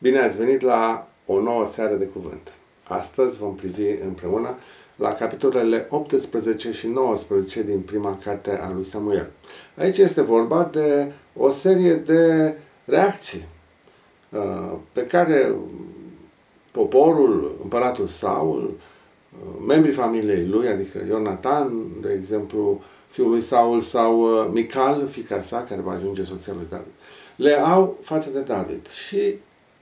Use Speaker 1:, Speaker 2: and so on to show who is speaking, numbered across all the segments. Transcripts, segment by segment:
Speaker 1: Bine ați venit la o nouă seară de cuvânt. Astăzi vom privi împreună la capitolele 18 și 19 din prima carte a lui Samuel. Aici este vorba de o serie de reacții pe care poporul, împăratul Saul, membrii familiei lui, adică Ionatan, de exemplu, fiul lui Saul, sau Mical, fiica sa, care va ajunge soția lui David, le au față de David. Și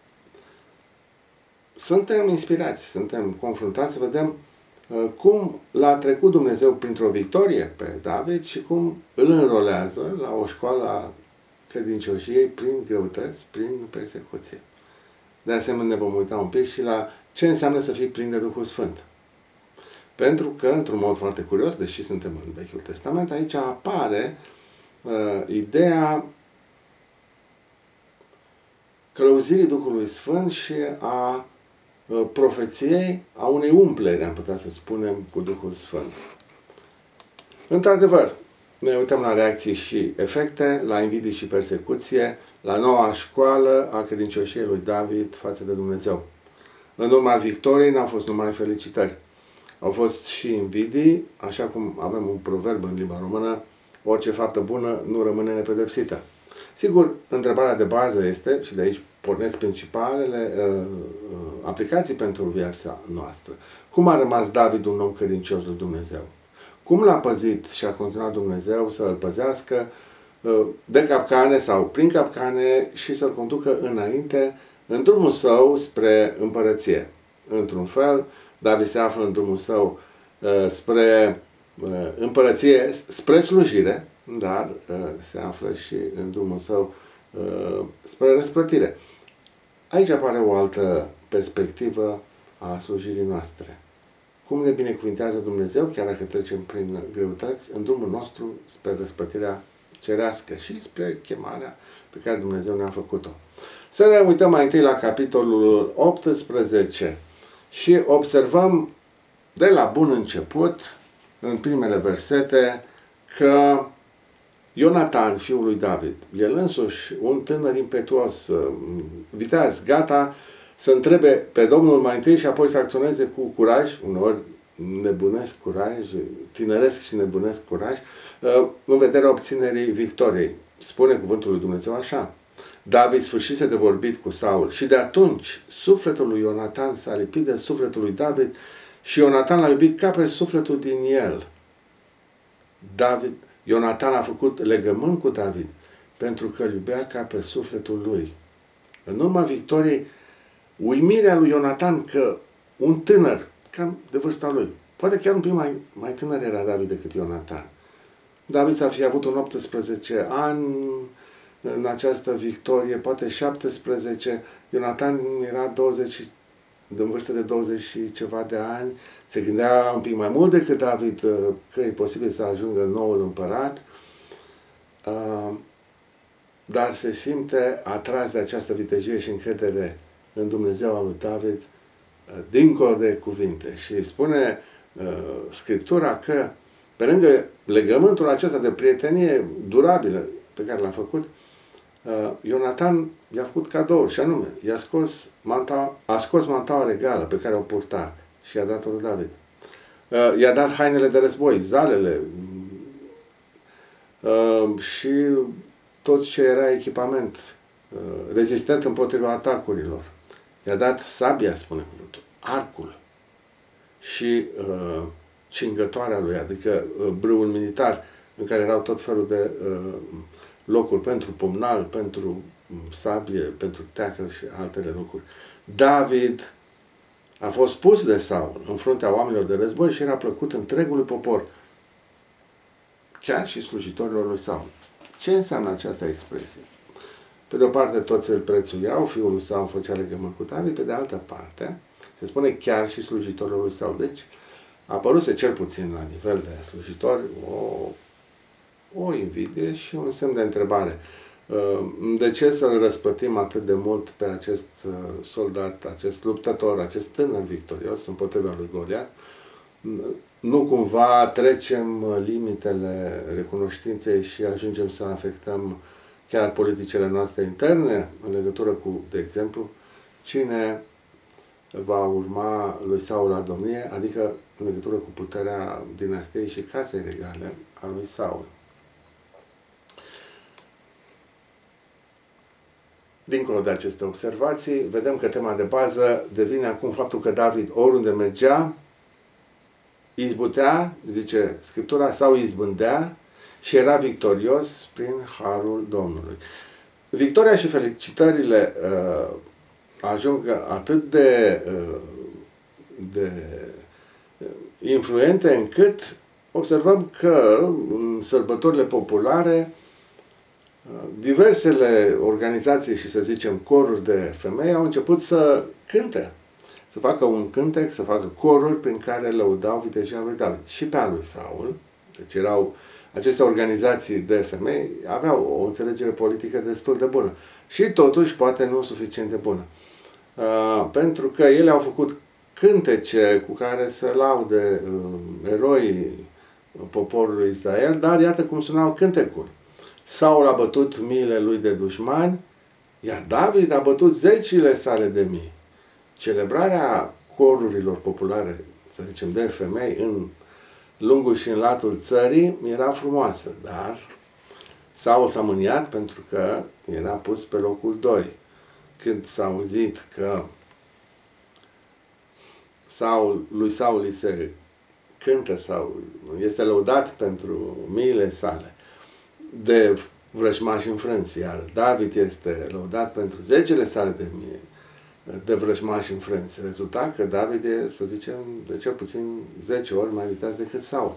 Speaker 1: suntem inspirați, suntem confruntați să vedem cum l-a trecut Dumnezeu printr-o victorie pe David și cum îl înrolează la o școală a credincioșiei prin greutăți, prin persecuție. De asemenea, ne vom uita un pic și la ce înseamnă să fii plin de Duhul Sfânt. Pentru că, într-un mod foarte curios, deși suntem în Vechiul Testament, aici apare ideea călăuzirii Duhului Sfânt și a profeției, a unei umplere, am putea să spunem, cu Duhul Sfânt. Într-adevăr, ne uităm la reacții și efecte, la invidii și persecuție, la noua școală a credincioșiei lui David față de Dumnezeu. În urma victoriei n-au fost numai felicitări. Au fost și invidii, așa cum avem un proverb în limba română: orice faptă bună nu rămâne nepedepsită. Sigur, întrebarea de bază este, și de aici pornesc principalele aplicații pentru viața noastră: cum a rămas David un om credincios lui Dumnezeu? Cum l-a păzit și a continuat Dumnezeu să îl păzească de capcane sau prin capcane și să-l conducă înainte în drumul său spre împărăție? Într-un fel, David se află în drumul său spre împărăție, spre slujire, dar se află și în drumul său spre răsplătire. Aici apare o altă perspectivă a slujirii noastre. Cum ne binecuvintează Dumnezeu, chiar dacă trecem prin greutăți, în drumul nostru spre răsplătirea cerească și spre chemarea pe care Dumnezeu ne-a făcut-o. Să ne uităm mai întâi la capitolul 18 și observăm de la bun început, în primele versete, că Ionatan, fiul lui David, el însuși, un tânăr impetuos, viteaz, gata să întrebe pe Domnul mai întâi și apoi să acționeze cu curaj, uneori nebunesc curaj, tineresc și nebunesc curaj, în vederea obținerii victoriei. Spune cuvântul lui Dumnezeu așa: David sfârșise de vorbit cu Saul și de atunci sufletul lui Ionatan s-a lipit de sufletul lui David și Ionatan l-a iubit ca pe sufletul din el. Ionatan a făcut legământ cu David pentru că îl iubea ca pe sufletul lui. În urma victoriei, uimirea lui Ionatan că un tânăr, cam de vârsta lui, poate chiar un pic mai tânăr era David decât Ionatan. David s-a fi avut un 18 ani în această victorie, poate 17, Ionatan era 20, în vârstă de 20 și ceva de ani, se gândea un pic mai mult decât David că e posibil să ajungă noul împărat, dar se simte atras de această vitejie și încredere în Dumnezeu al lui David, dincolo de cuvinte. Și spune Scriptura că, pe lângă legământul acesta de prietenie durabilă pe care l-a făcut, Ionatan i-a făcut cadouri, și anume, a scos mantaua regală pe care o purta și i-a dat-o lui David. I-a dat hainele de război, zalele și tot ce era echipament rezistent împotriva atacurilor. I-a dat sabia, spune cuvântul, arcul și cingătoarea lui, adică brâul militar, în care erau tot felul de locuri pentru pumnal, pentru sabie, pentru teacă și altele lucruri. David a fost pus de Saul în fruntea oamenilor de război și era plăcut întregului popor, chiar și slujitorilor lui Saul. Ce înseamnă această expresie? Pe de o parte, toți îl prețuiau, fiul lui Saul făcea legământ cu David, pe de altă parte, se spune chiar și slujitorilor lui Saul. Deci, a apăruse cel puțin la nivel de slujitori o invidie și un semn de întrebare. De ce să-l răsplătim atât de mult pe acest soldat, acest luptător, acest tânăr victorios împotriva lui Goliat? Nu cumva trecem limitele recunoștinței și ajungem să afectăm chiar politicile noastre interne în legătură cu, de exemplu, cine va urma lui Saul la domnie, adică în legătură cu puterea dinastiei și casei regale a lui Saul. Dincolo de aceste observații, vedem că tema de bază devine acum faptul că David, oriunde mergea, izbutea, zice Scriptura, sau izbândea și era victorios prin harul Domnului. Victoria și felicitările ajung atât de influente încât observăm că în sărbătorile populare diversele organizații și, să zicem, coruri de femei au început să cânte, să facă un cântec, să facă coruri prin care lăudau vitejia lui David. Și pe a lui Saul, deci erau aceste organizații de femei, aveau o înțelegere politică destul de bună. Și totuși, poate nu suficient de bună. Pentru că ele au făcut cântece cu care să laude eroii poporului Israel, dar iată cum sunau cântecul. Saul a bătut miile lui de dușmani, iar David a bătut zecile sale de mii. Celebrarea corurilor populare, să zicem, de femei în lungul și în latul țării era frumoasă, dar Saul s-a mâniat pentru că era pus pe locul 2. Când s-a auzit că lui Saul îi se cântă sau este lăudat pentru miile sale de vrăjmași înfrânți, iar David este lăudat pentru zecile sale de mii de vrăjmași înfrânți, rezulta că David e, să zicem, de cel puțin 10 ori mai viteaz decât Saul.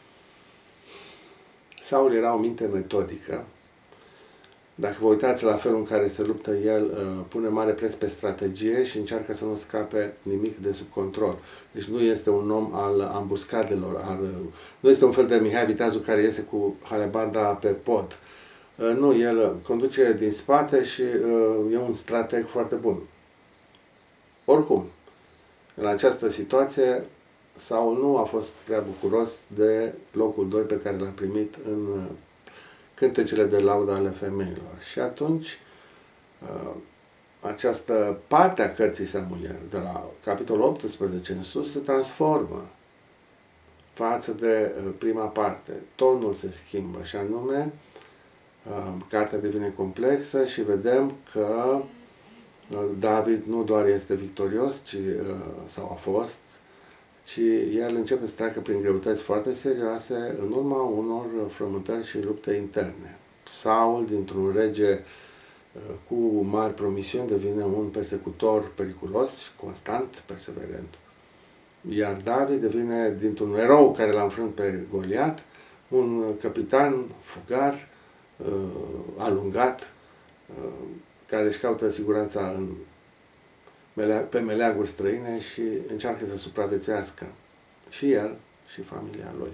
Speaker 1: Saul era o minte metodică. Dacă vă uitați la felul în care se luptă el, pune mare preț pe strategie și încearcă să nu scape nimic de sub control. Deci nu este un om al ambuscadelor, nu este un fel de Mihai Viteazul care iese cu halebarda pe pod. Nu, el conduce din spate și e un strateg foarte bun. Oricum, în această situație, Saul nu a fost prea bucuros de locul 2 pe care l-a primit în cântecele de laudă ale femeilor. Și atunci, această parte a cărții Samuel, de la capitolul 18 în sus, se transformă față de prima parte. Tonul se schimbă și anume, cartea devine complexă și vedem că David nu doar este victorios, sau a fost, ci el începe să treacă prin greutăți foarte serioase în urma unor frământări și lupte interne. Saul, dintr-un rege cu mari promisiuni, devine un persecutor periculos și constant, perseverent. Iar David devine, dintr-un erou care l-a înfrânt pe Goliat, un capitan fugar, alungat, care își caută siguranța pe meleaguri străine și încearcă să supraviețuiască și el și familia lui.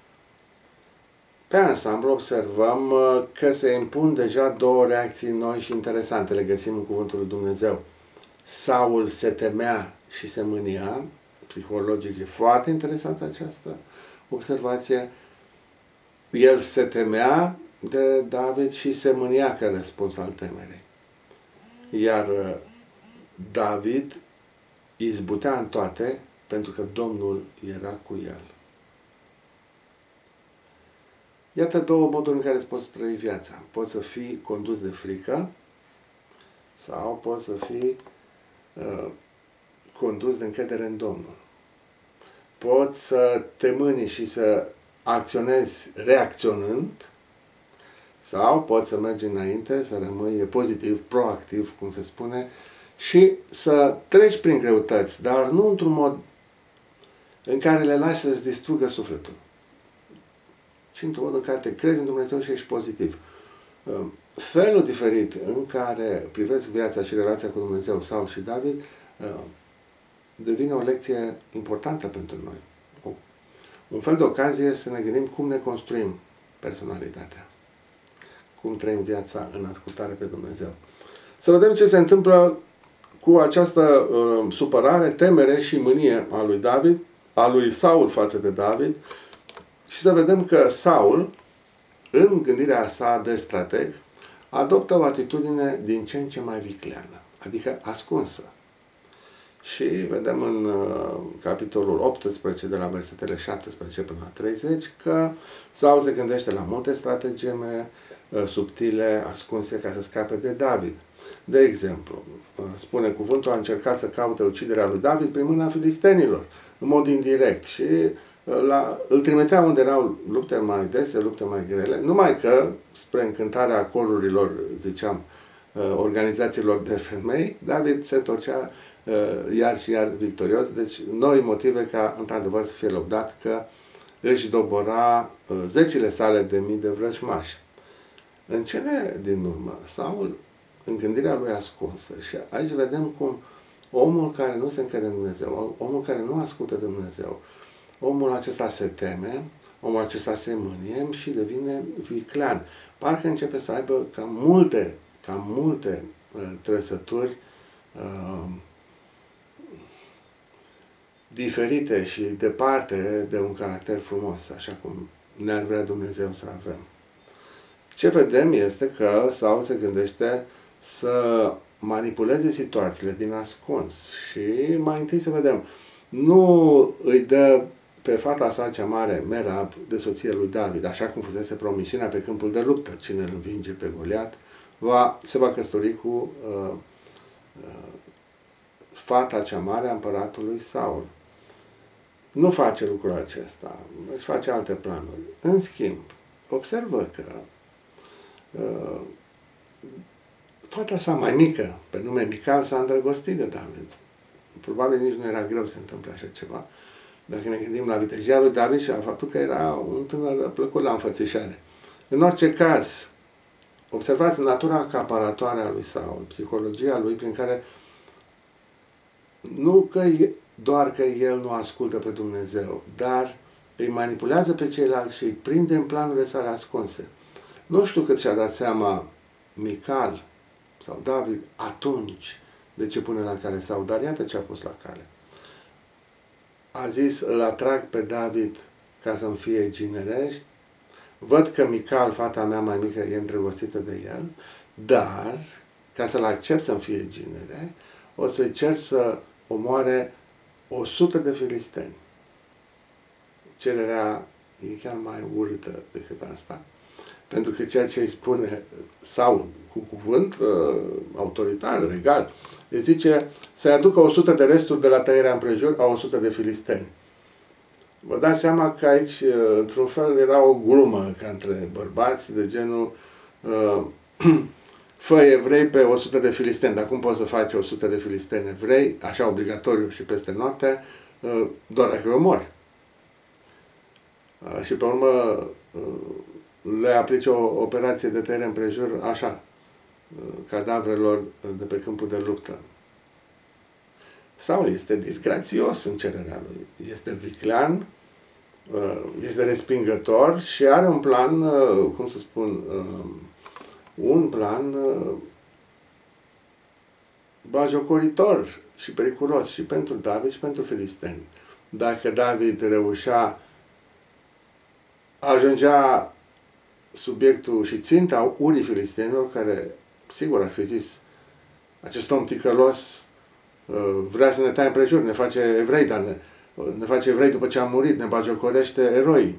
Speaker 1: Pe ansamblu observăm că se impun deja două reacții noi și interesante, le găsim în Cuvântul lui Dumnezeu. Saul se temea și se mânia, psihologic e foarte interesantă această observație. El se temea de David și se mânia ca răspuns al temerei. Iar David izbutea în toate pentru că Domnul era cu el. Iată două moduri în care îți poți trăi viața. Poți să fii condus de frică sau poți să fii condus de încredere în Domnul. Poți să te mâni și să acționezi reacționând sau poți să mergi înainte, să rămâi pozitiv, proactiv, cum se spune, și să treci prin greutăți, dar nu într-un mod în care le lași să-ți distrugă sufletul, ci într-un mod în care te crezi în Dumnezeu și ești pozitiv. Felul diferit în care privesc viața și relația cu Dumnezeu, Saul și David, devine o lecție importantă pentru noi. Un fel de ocazie să ne gândim cum ne construim personalitatea, cum trăim viața în ascultare pe Dumnezeu. Să vedem ce se întâmplă cu această supărare, temere și mânie a lui David, a lui Saul față de David, și să vedem că Saul, în gândirea sa de strateg, adoptă o atitudine din ce în ce mai vicleană, adică ascunsă. Și vedem în capitolul 18, de la versetele 17 până la 30, că Saul se gândește la multe strategeme subtile, ascunse, ca să scape de David. De exemplu, spune cuvântul, a încercat să caute uciderea lui David prin mâna filistenilor, în mod indirect, și îl trimitea unde erau lupte mai dese, lupte mai grele, numai că, spre încântarea corurilor, ziceam, organizațiilor de femei, David se întorcea iar și iar victorios, deci noi motive ca într-adevăr să fie lăudat că își dobora zecile sale de mii de vrăjmași. În cele din urmă, Saul, în gândirea lui ascunsă, și aici vedem cum omul care nu se încrede în Dumnezeu, omul care nu ascultă de Dumnezeu, omul acesta se teme, omul acesta se mânie și devine viclean. Parcă începe să aibă cam multe trăsături diferite și departe de un caracter frumos, așa cum ne-ar vrea Dumnezeu să avem. Ce vedem este că Saul se gândește să manipuleze situațiile din ascuns și mai întâi să vedem, nu îi dă pe fata sa cea mare, Merab, de soție lui David, așa cum fusese promisiunea pe câmpul de luptă. Cine îl învinge pe Goliat se va căsători cu fata cea mare a împăratului Saul. Nu face lucrul acesta, își face alte planuri. În schimb, observă că fata sa mai mică, pe nume Mical, s-a îndrăgostit de David. Probabil nici nu era greu să se întâmple așa ceva. Dacă ne gândim la vitejia lui David și la faptul că era un tânăr plăcut la înfățișare. În orice caz, observați natura acaparatoare a lui Saul, psihologia lui, prin care nu că doar că el nu ascultă pe Dumnezeu, dar îi manipulează pe ceilalți și îi prinde în planurile sale ascunse. Nu știu cât și-a dat seama Mical sau David atunci de ce pune la cale Saul, dar iată ce a pus la cale. A zis, îl atrag pe David ca să-mi fie ginerești, văd că Mical, fata mea mai mică, e îndrăgostită de el, dar, ca să-l accept să-mi fie ginere, o să-i cer să omoare 100 de filisteni. Cererea e chiar mai urâtă decât asta, pentru că ceea ce îi spune Saul cu cuvânt autoritar, regal, îi zice să-i aducă 100 de resturi de la tăierea împrejur a 100 de filisteni. Vă dați seama că aici, într-un fel, era o glumă ca între bărbați, de genul fă evrei pe 100 de filisteni, dar cum poți să faci 100 de filisteni evrei, așa obligatoriu și peste noapte, doar dacă îi omori. Și pe urmă le aplici o operație de tăiere împrejur, așa, cadavrelor de pe câmpul de luptă. Saul este disgrațios în cererea lui, este viclean, este respingător și are un plan, cum să spun, un plan bagiocoritor și periculos și pentru David și pentru filisteni. Dacă David reușea, ajungea subiectul și ținta urii filistenilor, care, sigur, ar fi zis, acest om ticălos vrea să ne taie împrejur, ne face evrei, dar ne face evrei după ce am murit, ne bagiocorește eroi.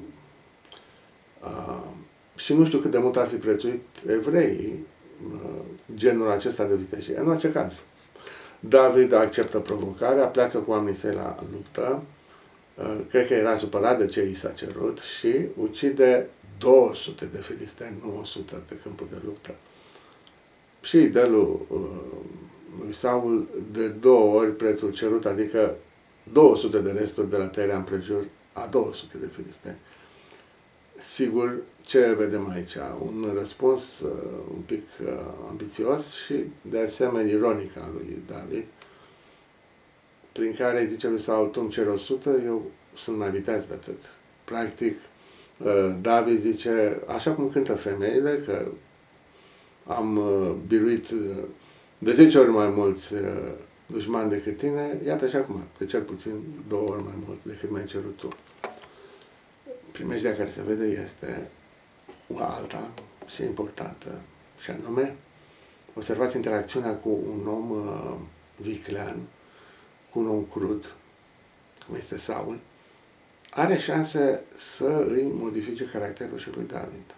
Speaker 1: Și nu știu cât de mult ar fi prețuit evreii genul acesta de vitejie. În orice caz, David acceptă provocarea, pleacă cu oamenii săi la luptă, cred că era supărat de ce i s-a cerut și ucide 200 de filisteni, nu 100, pe câmpul de luptă. Și îi dă lui Saul de 2 ori prețul cerut, adică 200 de resturi de la tăierea împrejur a 200 de filisteni. Sigur, ce vedem aici? Un răspuns un pic ambițios și de asemenea ironic al lui David, prin care îi zice lui Saul, tu îmi ceri 100, eu sunt mai viteaz de atât. Practic, David zice, așa cum cântă femeile, că am biruit de 10 ori mai mulți dușmani decât tine, iată așa cum, de cel puțin 2 ori mai mult decât mi-ai cerut tu. Primejdea care se vede este alta și importantă, și anume, observați interacțiunea cu un om viclean, cu un om crud, cum este Saul, are șanse să îi modifice caracterul și lui David.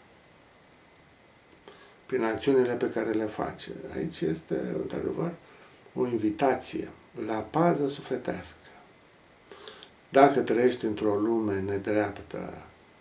Speaker 1: Prin acțiunile pe care le face. Aici este, într-adevăr, o invitație la pază sufletească. Dacă trăiești într-o lume nedreaptă,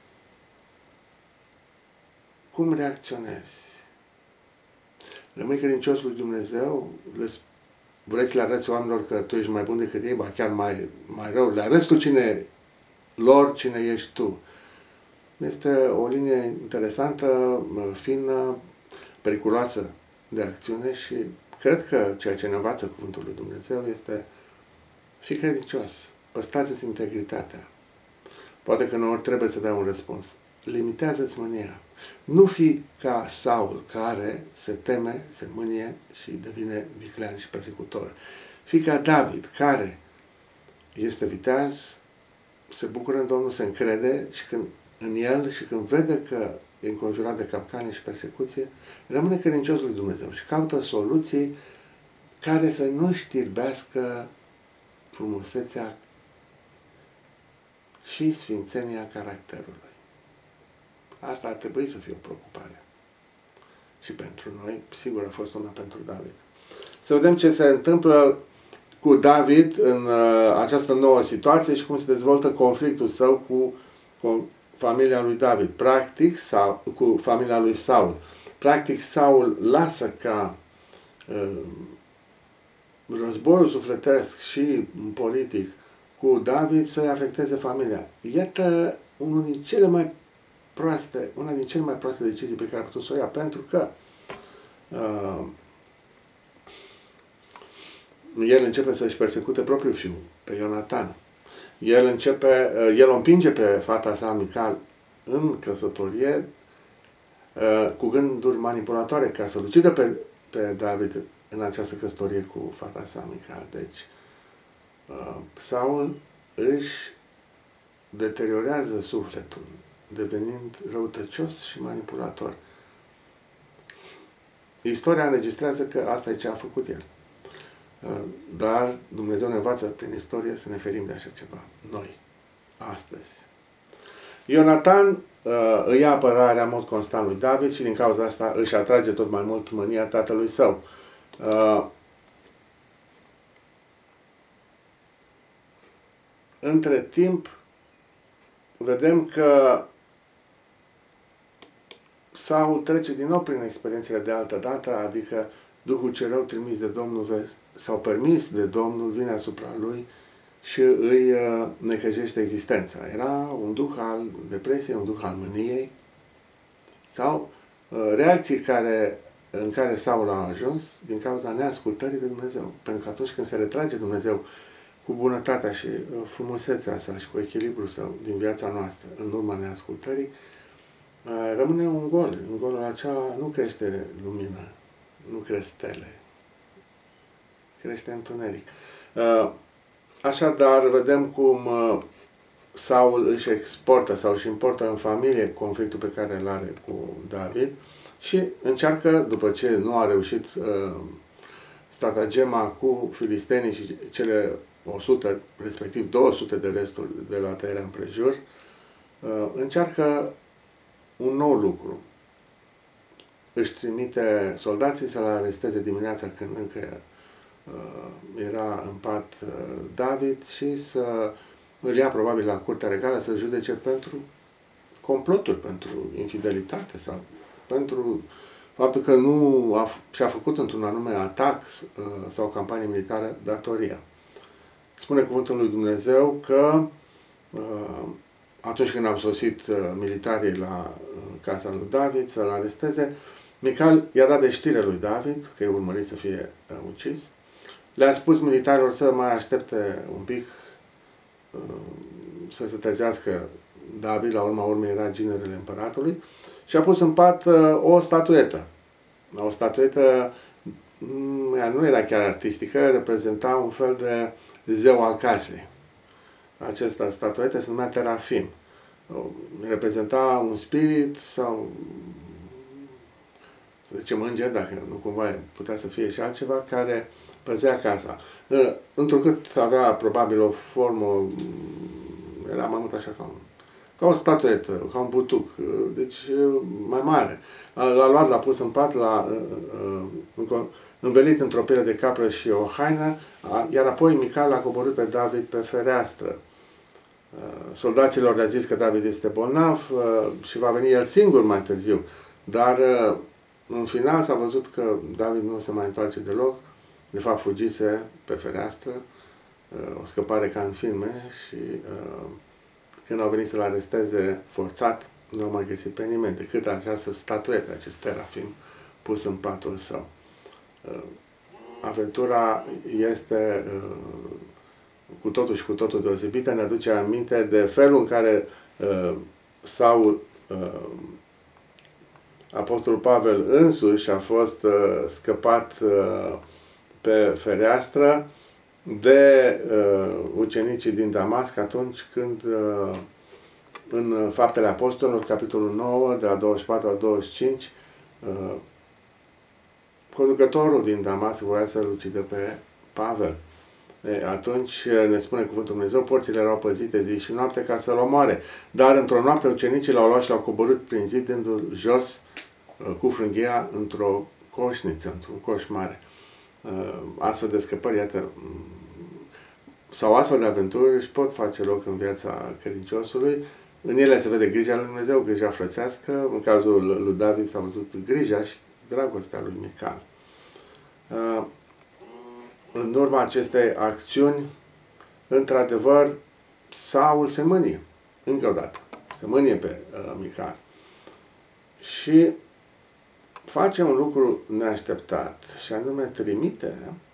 Speaker 1: cum reacționezi? Rămâi credincios lui Dumnezeu? Vrei să le arăți oamenilor că tu ești mai bun decât ei, ba chiar mai rău? Le arăți tu cine ești tu. Este o linie interesantă, fină, periculoasă de acțiune și cred că ceea ce ne învață cuvântul lui Dumnezeu este: fii credincios, păstrați-ți integritatea. Poate că uneori trebuie să dai un răspuns. Limitează-ți mânia. Nu fi ca Saul, care se teme, se mânie și devine viclean și persecutor. Fii ca David, care este viteaz, se bucură în Domnul, se încrede în el și când vede că e înconjurat de capcane și persecuție, rămâne credincios lui Dumnezeu și caută soluții care să nu știrbească frumusețea și sfințenia caracterului. Asta ar trebui să fie o preocupare. Și pentru noi, sigur, a fost una pentru David. Să vedem ce se întâmplă cu David în această nouă situație și cum se dezvoltă conflictul său cu familia lui David. Practic, cu familia lui Saul. Practic, Saul lasă ca războiul sufletesc și politic cu David să-i afecteze familia. Iată una din cele mai proaste decizii pe care a putut să o ia, pentru că el începe să-și persecute propriul fiu, pe Ionatan. El o împinge pe fata sa Mical în căsătorie cu gânduri manipulatoare ca să-l ucidă pe David în această căsătorie cu fata sa Mical. Deci, Saul își deteriorează sufletul, devenind răutăcios și manipulator. Istoria înregistrează că asta e ce a făcut el. Dar Dumnezeu ne învață prin istorie să ne ferim de așa ceva. Noi, astăzi. Ionatan îi ia apărarea în mod constant lui David și din cauza asta își atrage tot mai mult mânia tatălui său. Între timp, vedem că Saul trece din nou prin experiențele de altă dată, adică Duhul cel rău trimis de Domnul sau permis de Domnul vine asupra lui și îi necăjește existența. Era un duh al depresiei, un duh al mâniei sau reacții în care Saul a ajuns din cauza neascultării de Dumnezeu. Pentru că atunci când se retrage Dumnezeu cu bunătatea și frumusețea sa și cu echilibrul său din viața noastră în urma neascultării, rămâne un gol. În golul acela nu crește lumină, nu cresc stele, crește întuneric. Așadar, vedem cum Saul își exportă sau își importă în familie conflictul pe care îl are cu David și încearcă, după ce nu a reușit stratagema cu filistenii și cele 100, respectiv 200 de resturi de la tăierea împrejur, încearcă un nou lucru. Își trimite soldații să-l aresteze dimineața când încă era în pat David și să îl ia probabil la curtea regală să judece pentru comploturi, pentru infidelitate sau pentru faptul că nu și-a făcut într-un anume atac sau campanie militară datoria. Spune cuvântul lui Dumnezeu că atunci când au sosit militarii la casa lui David să-l aresteze, Mical i-a dat de știre lui David că e urmărit să fie ucis. Le-a spus militarilor să mai aștepte un pic să se trezească David, la urma urmei era ginerele împăratului, și a pus în pat o statuetă. O statuetă, ea nu era chiar artistică, reprezenta un fel de zeu al casei. Această statuetă se numea Terafim. Reprezenta un spirit sau, să zicem, înger, dacă nu cumva putea să fie și altceva, care păzea casa. Întrucât avea probabil o formă, era mai mult așa ca o statuetă, ca un butuc, deci mai mare. L-a luat, l-a pus în pat, l-a învelit într-o piele de capră și o haină, iar apoi Mical l-a coborât pe David pe fereastră. Soldaților le-a zis că David este bolnav și va veni el singur mai târziu. Dar în final s-a văzut că David nu se mai întoarce deloc, de fapt fugise pe fereastră, o scăpare ca în filme și când au venit să-l aresteze forțat, nu au mai găsit pe nimeni decât această statuetă, acest terafim pus în patul său. Aventura este cu totul și cu totul deosebită, ne aduce aminte de felul în care Saul, Apostolul Pavel însuși, a fost scăpat pe fereastră de ucenicii din Damasc atunci când în Faptele Apostolilor, capitolul 9, de la 24 la 25, conducătorul din Damasc voia să-l ucidă pe Pavel. Atunci ne spune cuvântul Dumnezeu, porțile erau păzite zi și noapte ca să-l omoare. Dar într-o noapte ucenicii l-au luat și l-au coborât prin zid, dându-l jos cu frânghia într-o coșniță, într-un coș mare. Astfel de scăpări, iată, sau astfel de aventuri își pot face loc în viața credinciosului. În ele se vede grija lui Dumnezeu, grija frățească. În cazul lui David s-a văzut grija și dragostea lui Mical. În urma acestei acțiuni, într-adevăr, Saul se mânie, încă o dată, se mânie pe Mical și face un lucru neașteptat, și anume trimite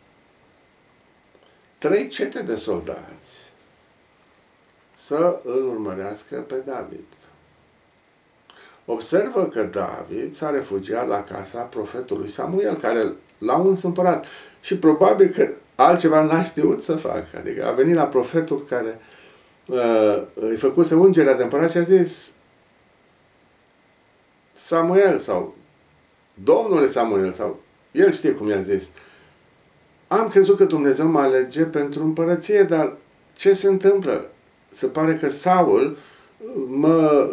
Speaker 1: 3 cete de soldați să îl urmărească pe David. Observă că David s-a refugiat la casa profetului Samuel, care l-a uns împărat. Și probabil că altceva n-a știut să facă. Adică a venit la profetul care îi făcuse ungerea de împărat și a zis: Samuel, sau Domnule Samuel, sau el știe cum i-a zis: am crezut că Dumnezeu mă alege pentru împărăție, dar ce se întâmplă? Se pare că Saul mă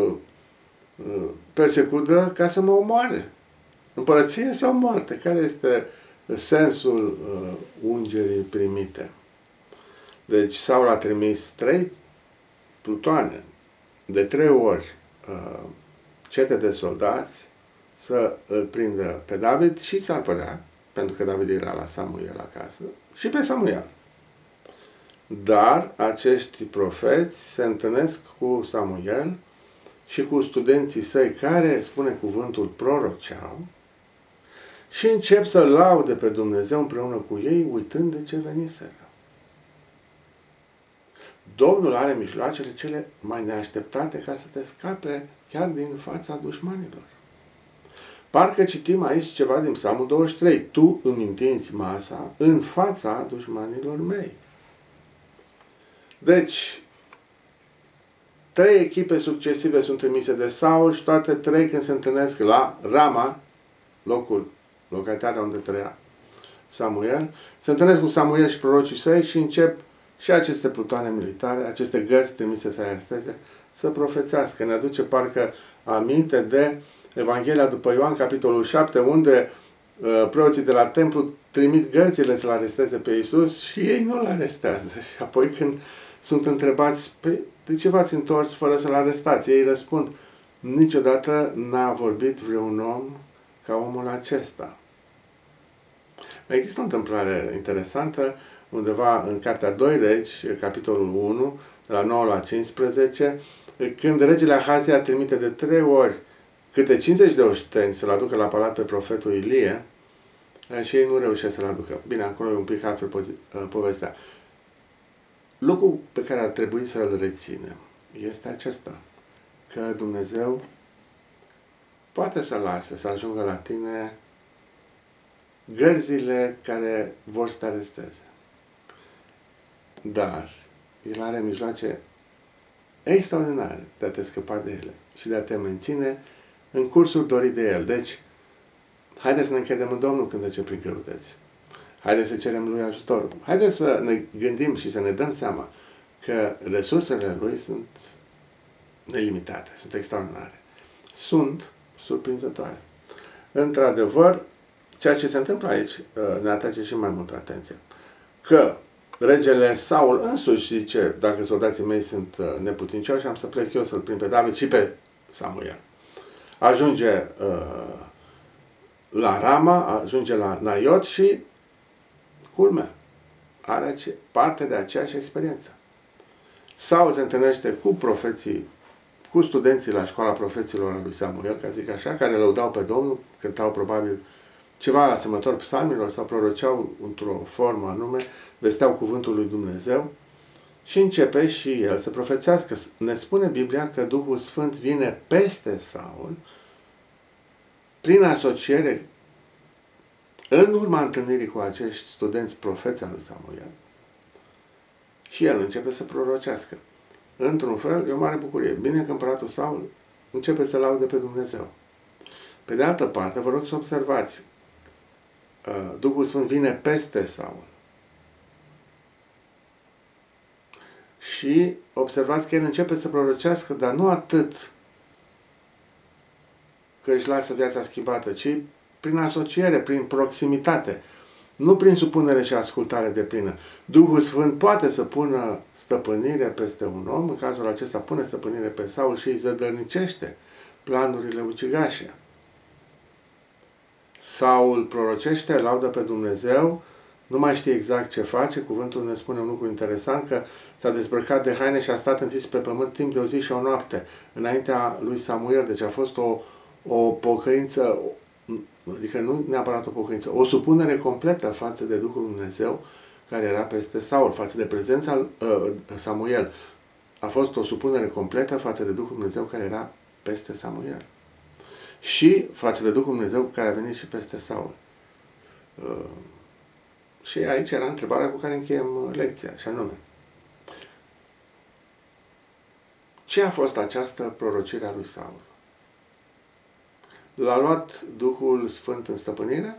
Speaker 1: persecută ca să mă omoare. Împărăție sau moarte? Care este sensul ungerii primite? Deci Saul a trimis 3 plutoane, de 3 ori cete de soldați să îl prindă pe David și s-ar părea, pentru că David era la Samuel acasă, și pe Samuel. Dar acești profeți se întâlnesc cu Samuel și cu studenții săi care, spune cuvântul, proroceau și încep să laude pe Dumnezeu împreună cu ei, uitând de ce veniseră. Domnul are mijloacele cele mai neașteptate ca să te scape chiar din fața dușmanilor. Parcă citim aici ceva din Psalmul 23. Tu îmi întinzi masa în fața dușmanilor mei. Deci, 3 echipe succesive sunt trimise de Saul și toate 3 când se întâlnesc la Rama, localitatea unde trăia Samuel, se întâlnesc cu Samuel și prorocii săi și încep și aceste plutoane militare, aceste gărzi trimise să aresteze, să profețească. Ne aduce parcă aminte de Evanghelia după Ioan, capitolul 7, unde preoții de la templu trimit gărțile să-l aresteze pe Iisus și ei nu-l arestează. Și apoi când sunt întrebați: de ce v-ați întors fără să-l arestați? Ei răspund: niciodată n-a vorbit vreun om ca omul acesta. Există o întâmplare interesantă undeva în Cartea 2 Regi, capitolul 1, de la 9 la 15, când regele Ahazia trimite de 3 ori câte 50 de oșteni să-l aducă la palat pe profetul Ilie și ei nu reușesc să-l aducă. Bine, acolo e un pic altfel povestea. Lucrul pe care ar trebui să-l reținem este acesta: că Dumnezeu poate să lase să ajungă la tine gărzile care vor să te aresteze. Dar El are mijloace extraordinare de a te scăpa de ele și de a te menține în cursul dorit de El. Deci, haideți să ne încredem în Domnul când trece prin greutăți. Haideți să cerem lui ajutor. Haideți să ne gândim și să ne dăm seama că resursele lui sunt nelimitate, sunt extraordinare. Sunt surprinzătoare. Într-adevăr, ceea ce se întâmplă aici ne atrage și mai multă atenție. Că regele Saul însuși zice, dacă soldații mei sunt neputincioși, am să plec eu să-l prind pe David și pe Samuel. Ajunge la Rama, ajunge la Naiot și, culmea, are parte de aceeași experiență. Saul se întâlnește cu profeții, cu studenții la școala profeților a lui Samuel, ca zic așa, care lăudau pe Domnul, cântau probabil ceva asemănător psalmilor sau proroceau într-o formă anume, vesteau cuvântul lui Dumnezeu și începe și el să profețească. Ne spune Biblia că Duhul Sfânt vine peste Saul prin asociere în urma întâlnirii cu acești studenți profeți al lui Samuel și el începe să prorocească. Într-un fel, e o mare bucurie. Bine că împăratul Saul începe să laude pe Dumnezeu. Pe de altă parte, vă rog să observați, Duhul Sfânt vine peste Saul. Și observați că el începe să prorocească, dar nu atât că își lasă viața schimbată, ci prin asociere, prin proximitate, nu prin supunere și ascultare deplină. Duhul Sfânt poate să pună stăpânire peste un om, în cazul acesta pune stăpânire pe Saul și îi zădărnicește planurile ucigașe. Saul prorocește, laudă pe Dumnezeu, nu mai știe exact ce face, cuvântul ne spune un lucru interesant, că s-a dezbrăcat de haine și a stat întins pe pământ timp de o zi și o noapte, înaintea lui Samuel, deci a fost o pocăință, adică nu neapărat o pocăință, o supunere completă față de Duhul Dumnezeu care era peste Saul, față de prezența Samuel. A fost o supunere completă față de Duhul Dumnezeu care era peste Samuel. Și față de Duhul Dumnezeu care a venit și peste Saul. Și aici era întrebarea cu care încheiem lecția, și anume, ce a fost această prorocire a lui Saul? L-a luat Duhul Sfânt în stăpânire?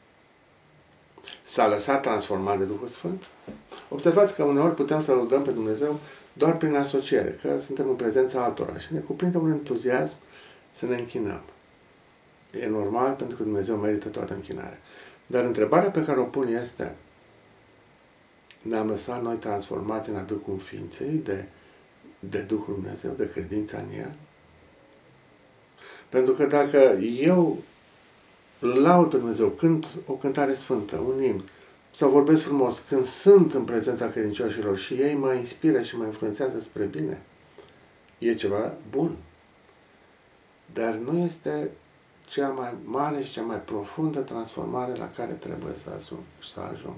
Speaker 1: S-a lăsat transformat de Duhul Sfânt? Observați că uneori putem să lăudăm pe Dumnezeu doar prin asociere, că suntem în prezența altora și ne cuprinde un entuziasm să ne închinăm. E normal pentru că Dumnezeu merită toată închinarea. Dar întrebarea pe care o pun este, ne-am lăsat noi transformați în adâncul ființei de Duhul Dumnezeu, de credința în El? Pentru că dacă eu laud pe Dumnezeu, cânt o cântare sfântă, un imn, sau vorbesc frumos, când sunt în prezența credincioșilor și ei mă inspiră și mă influențează spre bine, e ceva bun. Dar nu este cea mai mare și cea mai profundă transformare la care trebuie să ajung.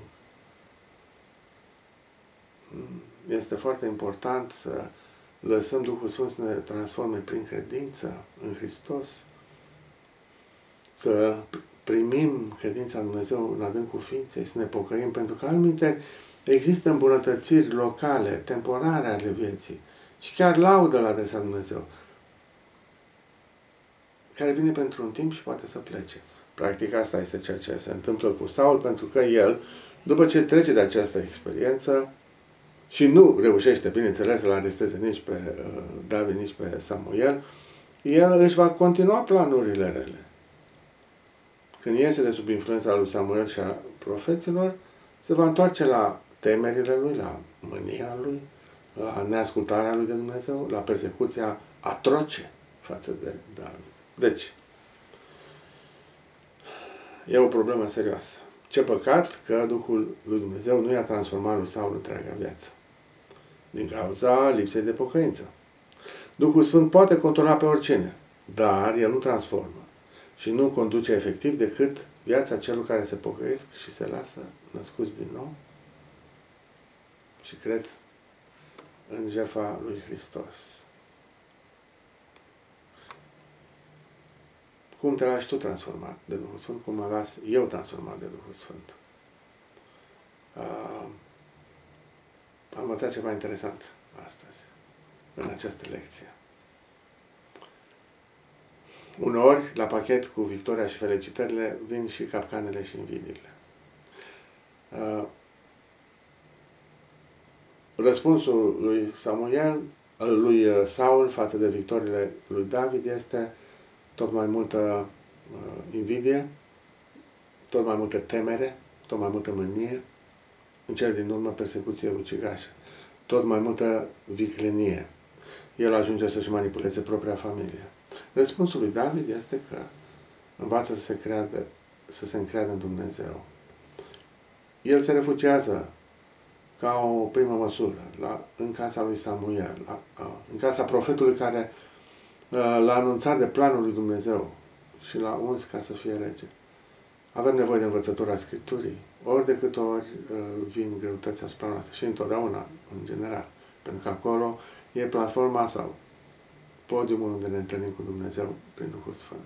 Speaker 1: Este foarte important să lăsăm Duhul Sfânt să ne transforme prin credință în Hristos, să primim credința în Dumnezeu în adâncul ființei, să ne pocăim, pentru că altminte există îmbunătățiri locale, temporare ale vieții și chiar laudă la adresa Dumnezeu, care vine pentru un timp și poate să plece. Practic asta este ceea ce se întâmplă cu Saul, pentru că el, după ce trece de această experiență și nu reușește, bineînțeles, să-l aresteze nici pe David, nici pe Samuel, el își va continua planurile rele. Când iese de sub influența lui Samuel și a profeților, se va întoarce la temerile lui, la mânia lui, la neascultarea lui de Dumnezeu, la persecuția atroce față de David. Deci, e o problemă serioasă. Ce păcat că Duhul lui Dumnezeu nu i-a transformat lui Saul întreaga viață. Din cauza lipsei de pocăință. Duhul Sfânt poate controla pe oricine, dar el nu transformă și nu conduce efectiv decât viața celor care se pocăiesc și se lasă născuți din nou și cred în jertfa lui Hristos. Cum te lași tu transformat de Duhul Sfânt, cum mă las eu transformat de Duhul Sfânt. Am învățat ceva interesant astăzi, în această lecție. Uneori, la pachet cu victoria și felicitările, vin și capcanele și invidiile. Răspunsul lui Saul față de victoriile lui David este tot mai multă invidie, tot mai multă temere, tot mai multă mânie, în cel din urmă persecuție ucigașă, tot mai multă viclenie. El ajunge să-și manipuleze propria familie. Răspunsul lui David este că învață să se încreadă în Dumnezeu. El se refugiază ca o primă măsură în casa lui Samuel, în casa profetului care l-a anunțat de planul lui Dumnezeu și l-a uns ca să fie rege. Avem nevoie de învățătura Scripturii, ori de câte ori vin greutăți asupra noastră și întotdeauna, în general, pentru că acolo e platforma sau podiumul unde ne întâlnim cu Dumnezeu prin Duhul Sfânt.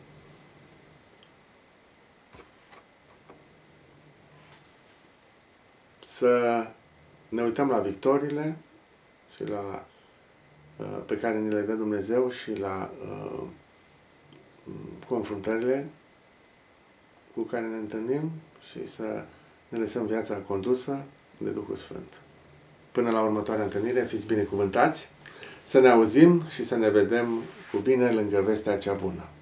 Speaker 1: Să ne uităm la victoriile și pe care ni le dă Dumnezeu și la confruntările cu care ne întâlnim și să ne lăsăm viața condusă de Duhul Sfânt. Până la următoarea întâlnire, fiți binecuvântați, să ne auzim și să ne vedem cu bine lângă vestea cea bună.